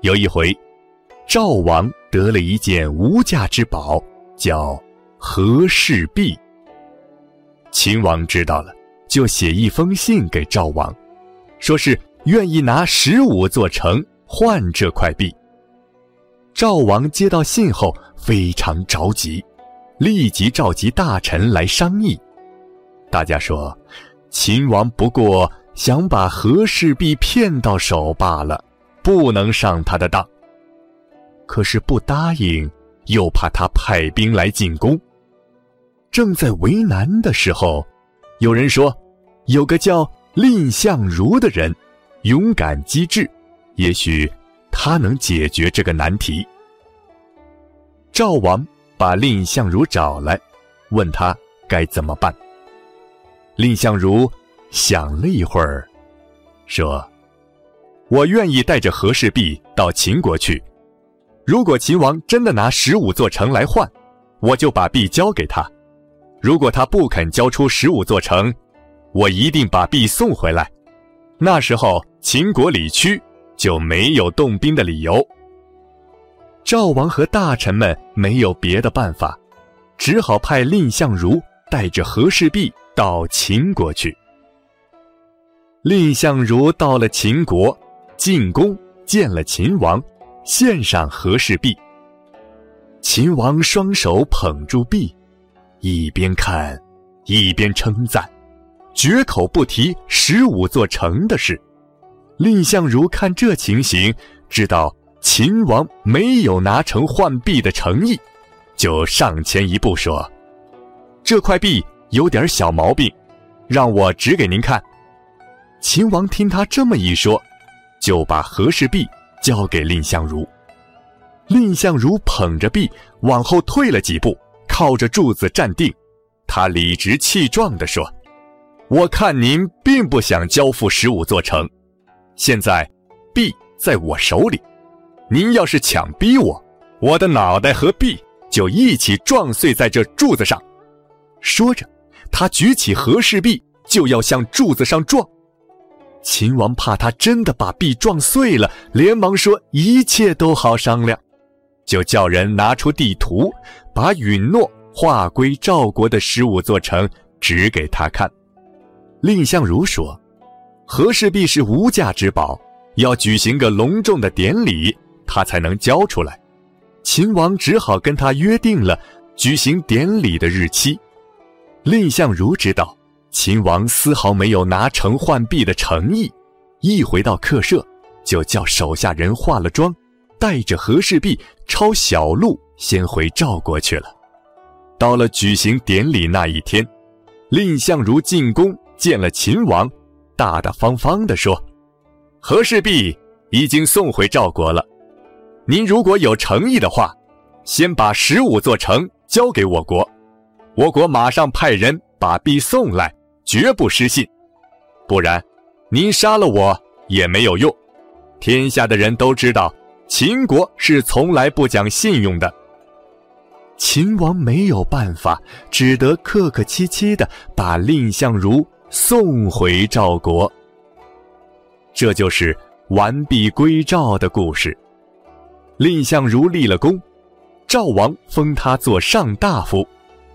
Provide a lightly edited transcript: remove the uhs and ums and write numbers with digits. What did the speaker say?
有一回，赵王得了一件无价之宝，叫和氏璧。秦王知道了，就写一封信给赵王，说是愿意拿15座城换这块璧。赵王接到信后非常着急，立即召集大臣来商议。大家说，秦王不过想把和氏璧骗到手罢了，不能上他的当。可是不答应，又怕他派兵来进攻。正在为难的时候，有人说，有个叫蔺相如的人，勇敢机智，也许他能解决这个难题。赵王把蔺相如找来，问他该怎么办。蔺相如想了一会儿，说，我愿意带着和氏璧到秦国去，如果秦王真的拿15座城来换，我就把璧交给他。如果他不肯交出15座城，我一定把璧送回来。那时候秦国李屈就没有动兵的理由。赵王和大臣们没有别的办法，只好派蔺相如带着和氏璧到秦国去。蔺相如到了秦国，进宫见了秦王，献上和氏璧。秦王双手捧住璧，一边看一边称赞，绝口不提15座城的事。蔺相如看这情形，知道秦王没有拿城换璧的诚意，就上前一步说，这块璧有点小毛病，让我指给您看。秦王听他这么一说，就把和氏璧交给蔺相如。蔺相如捧着璧往后退了几步，靠着柱子站定，他理直气壮地说，我看您并不想交付15座城，现在璧在我手里，您要是强逼我，我的脑袋和璧就一起撞碎在这柱子上。说着，他举起和氏璧就要向柱子上撞。秦王怕他真的把璧撞碎了，连忙说一切都好商量，就叫人拿出地图，把允诺划归赵国的15座城指给他看。蔺相如说，和氏璧是无价之宝，要举行个隆重的典礼，他才能交出来。秦王只好跟他约定了举行典礼的日期。蔺相如知道秦王丝毫没有拿城换璧的诚意，一回到客舍，就叫手下人化了妆，带着和氏璧抄小路先回赵国去了。到了举行典礼那一天，蔺相如进宫见了秦王，大大方方地说，和氏璧已经送回赵国了，您如果有诚意的话，先把15座城交给我国，我国马上派人把璧送来，绝不失信。不然您杀了我也没有用，天下的人都知道秦国是从来不讲信用的。秦王没有办法，只得客客气气地把蔺相如送回赵国。这就是完璧归赵的故事。蔺相如立了功，赵王封他做上大夫，